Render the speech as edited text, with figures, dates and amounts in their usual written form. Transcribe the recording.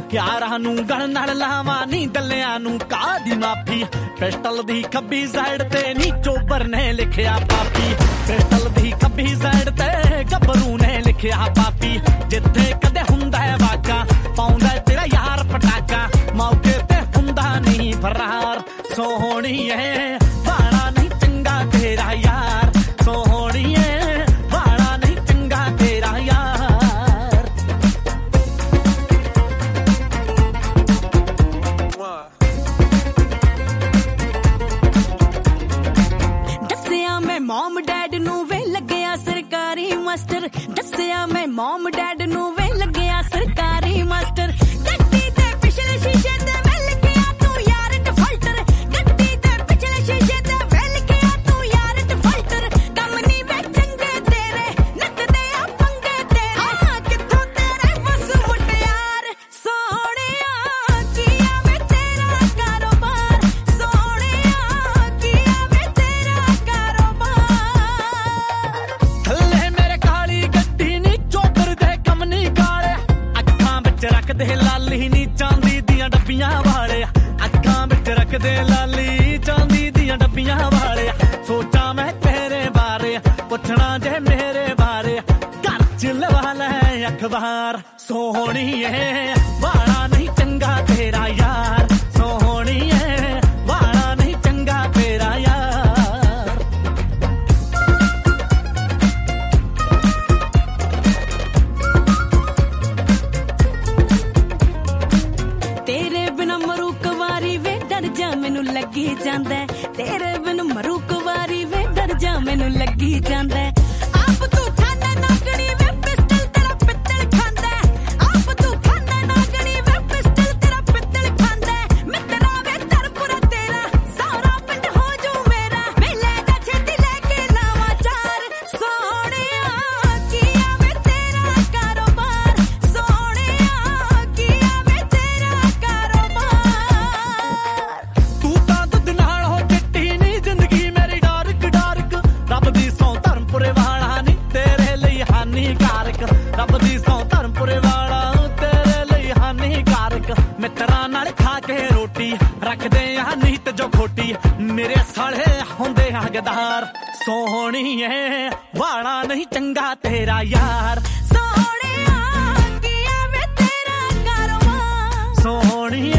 ਯਾਰਾਂ ਨੂੰ ਗਲ ਨਾਲ ਲਾਵਾਂ ਨੀ ਦੱਲਿਆਂ ਨੂੰ ਕਾਹਦੀ ਮਾਫੀ ਪਿਸਟਲ ਦੀ ਖੱਬੀ ਸਾਈਡ ਤੇ ਨੀ ਚੋਬਰ ਨੇ ਲਿਖਿਆ ਪਾਪੀ ਪਿਸਟਲ ਦੀ ਖੱਬੀ ਸਾਈਡ ਤੇ ਗੱਭਰੂ ਨੇ ਲਿਖਿਆ ਪਾਪੀ ਜਿੱਥੇ ਕਦੇ ਹੁੰਦਾ ਹੈ ਵਾਕਾ ਪਾਉਂਦਾ ਤੇਰਾ ਯਾਰ ਪਟਾਕਾ ਮੌਕੇ ਤੇ ਹੁੰਦਾ ਨਹੀਂ ਫਰਾਰ ਸੋਹਣੀਏ ਬਾਣਾ ਨਹੀਂ ਚੰਗਾ ਤੇਰਾ ਯਾਰ ਸੋਹਣੀਏ ਬਾਣਾ ਨਹੀਂ ਚੰਗਾ ਤੇਰਾ ਯਾਰ ਦੱਸਿਆ ਮੈਂ ਮਮ ਡੈਡ ਨੂੰ ਵੇ ਲੱਗਿਆ ਸਰਕਾਰੀ ਮਾਸਟਰ ਦੱਸਿਆ ਮੈਂ ਮਮ ਡੈਡ ਨੂੰ ਵੇ ਲੱਗਿਆ ਸਰਕਾਰੀ ਮਾਸਟਰ ਗੱਡੀ ਤੇ ਪਿਛਲੇ ਸ਼ੀਸ਼ੇ ਤੇ ਵੇ ਲਿਖਿਆ ਤੂੰ ਯਾਰ ਡਿਫਾਲਟਰ ਗੱਡੀ ਤੇ ਪਿਛਲੇ ਸ਼ੀਸ਼ੇ ਤੇ ਵੇ ਲਿਖਿਆ ਤੂੰ ਯਾਰ ਡਿਫਾਲਟਰ ਕੰਮ ਨਹੀਂ ਵੇ ਚੰਗੇ ਤੇਰੇ ਨੱਚਦੇ ਆ ਪੰਗੇ ਤੇਰੇ ਹਾਂ ਕਿੱਥੋਂ ਤੇਰੇ ਬਸ ਮੁਟਿਆਰ ਸੋਹਣਿਆ ਕੀਆ ਵੇ ਤੇਰਾ ਕਾਰੋਬਾਰ ਸੋਹਣਿਆ ਕੀਆ ਵੇ ਤੇਰਾ ਕਾਰੋਬਾਰ ਥੱਲੇ ਮੇਰੇ ਕਾਲੀ ਗੱਡੀ ਨੀ ਚੋਬਰ ਦੇ ਕੰਮ ਨੀ ਕਾਲੇ ਅੱਖਾਂ ਵਿੱਚ ਰੱਖਦੇ ਲਾਲੀ ਨੀ ਚਾਂਦੀ ਦੀਆਂ ਡੱਬੀਆਂ ਵਾਲੇ ਅੱਖਾਂ ਵਿੱਚ ਰੱਖਦੇ ਲਾਲੀ ਚਾਂਦੀ ਦੀਆਂ ਡੱਬੀਆਂ ਵਾਲੇ ਸੋਚਾਂ ਮੈਂ ਤੇਰੇ ਬਾਰੇ ਪੁੱਛਣਾ ਜੇ ਮੇਰੇ ਬਾਰੇ ਘਰ ਚ ਲਵਾ ਲੈ ਅਖਬਾਰ ਸੋਹਣੀਏ ਵਾਲਾ ਨਹੀਂ ਚੰਗਾ ਤੇਰਾ ਯਾਰ ਸੋਹਣੀਏ ਵਾਲਾ ਨਹੀਂ ਚੰਗਾ ਤੇਰਾ ਯਾਰ ਤੇਰੇ ਬਿਨ ਮਰੂ ਕੁਵਾਰੀ ਵੇ ਡਰ ਜਾ ਮੈਨੂੰ ਲੱਗੀ ਜਾਂਦਾ ਤੇਰੇ ਬਿਨ ਮਰੂ ਕੁਵਾਰੀ ਵੇ ਡਰ ਜਾ ਮੈਨੂੰ ਲੱਗੀ ਜਾਂਦਾ ਆਪ ਤੂੰ ਖਾਨਾ ਨਾਗਣੀ ਵੇ ਪਿਸਟਲ ਤੇਰਾ ਪਿੱਤਲ ਖਾਂਦਾ ਆਪ ਤੂੰ ਖਾਨਾ ਨਾਗਣੀ ਵੇ ਪਿਸਟਲ ਤੇਰਾ ਪਿੱਤਲ ਖਾਂਦਾ ਮਿੱਤਰਾ ਵੇ ਧਰਪੁਰਾ ਤੇਰਾ ਸਾਰਾ ਪਿੰਡ ਹੋ ਜੂ ਮੇਰਾ ਵੇ ਲੈ ਜਾ ਛੇਤੀ ਲੈ ਕੇ ਲਾਵਾਂ ਚਾਰ ਸੋਹਣਿਆ ਕੀਆ ਵੇ ਤੇਰਾ ਕਾਰੋਬਾਰ ਸੋਹਣਿਆ ਕੀਆ ਵੇ ਤੇਰਾ ਕਾਰੋਬਾਰ ਤੂੰ ਤਾਂ ਦੁੱਧ ਨਾਲ ਹੋ ਚਿੱਟੀ ਨੀ ਜ਼ਿੰਦਗੀ ਮੇਰੀ ਡਾਰਕ ਡਾਰਕ ਰੱਬ ਦੀ ਸੌ ਧਰਮਪੁਰੇ ਵਾਲਾ ਨੀ ਤੇਰੇ ਲਈ ਹਾਨੀਕਾਰਕ ਰੱਬ ਦੀ ਸੌ ਧਰਮਪੁਰੇ ਵਾਲਾ ਤੇਰੇ ਲਈ ਹਾਨੀਕਾਰਕ ਮਿੱਤਰਾਂ ਨਾਲ ਖਾ ਕੇ ਰੋਟੀ ਰੱਖਦੇ ਆ ਨੀਤ ਜੋ ਖੋਟੀ ਮੇਰੇ ਸਾਲੇ ਹੁੰਦੇ ਆ ਗਦਾਰ ਸੋਹਣੀਏ ਵਾਲਾ ਨਹੀਂ ਚੰਗਾ ਤੇਰਾ ਯਾਰ ਸੋਹਣਿਆ ਕੀਆ ਵੇ ਤੇਰਾ ਕਾਰੋਬਾਰ ਸੋਹਣੀਏ